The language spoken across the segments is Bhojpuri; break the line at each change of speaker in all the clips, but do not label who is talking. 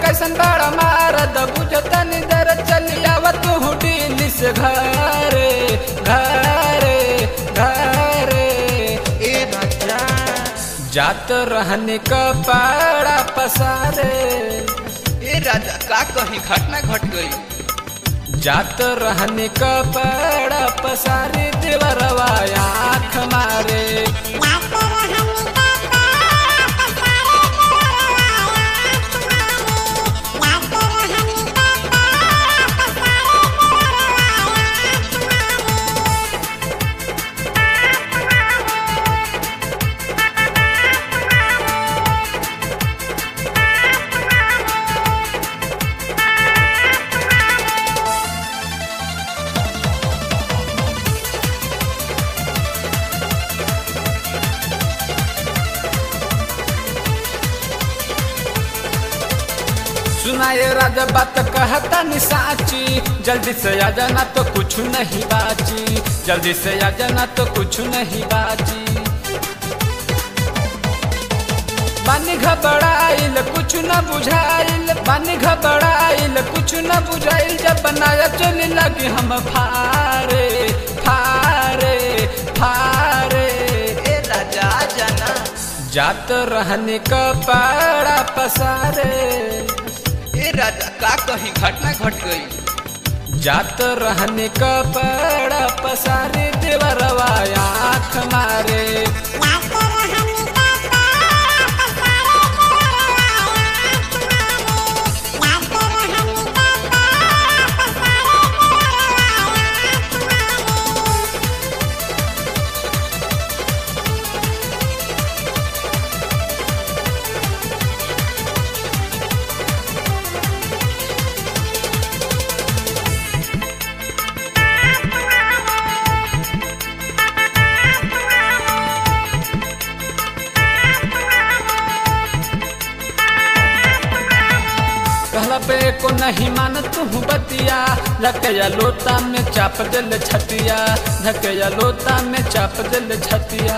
कैसन बड़ा मारद बुझतनी दर चलियावा तू दिल्ली से घरे घरे घरे।
ए राजा
जात रहने कपड़ा पसारे।
ए राजा का कहीं घटना घट गई।
जात रहने कपड़ा पसारे देवरवा आँख मारे। सुनाए राजा बात कहता नि साची, जल्दी से आ जाना तो कुछ नहीं बाची, जल्दी से आ जाना तो कुछ नहीं बाची। पानी घबराइल कुछ न बुझाइल, पानी घबराइल कुछ न बुझाइल, जब बनाया चली लगी हम फारे फारे फारे।
ए राजा जाना
जात रहने कपड़ा पसारे।
ए राजा का कहीं घटना घट गई।
जात रहने कपड़ा पसारे देवरवा आँख मारे। कहला पे को नहीं मान तू बतिया, धकया लोता में चाप दिल छतिया, धकया लोता में चाप दिल छतिया।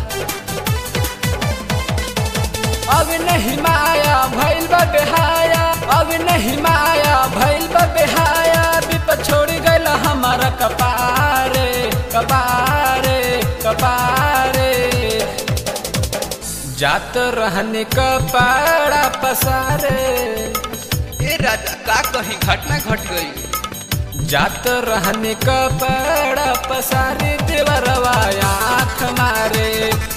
अब नहीं माया भइल बा बेहाया, अब नहीं माया भइल बा बेहाया, विपद छोड़ी गइल हमारा कपारे कपारे कपारे। जात रहने कपड़ा पसारे।
ए राजा का कहीं घटना घट गई।
जात रहने कपड़ा पसारे देवरवा आँख मारे।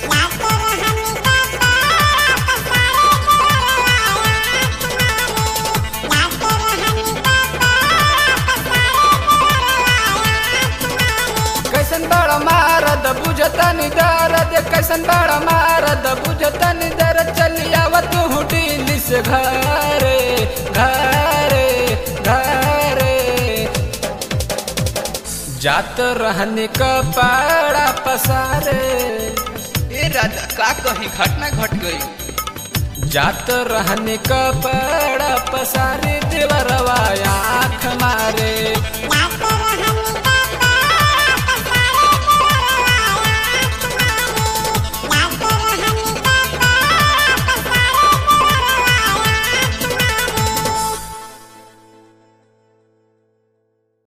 कैसन बड़ा मारद बुझतनी दर्द, कैसन बड़ा मारद बुझतनी दर्द, चलियावा तू दिल्ली से घरे घरे घरे। जात रहने कपड़ा पसारे।
ए राजा का कहीं घटना घट गई।
जात रहने कपड़ा पसारे देवरवा आँख मारे।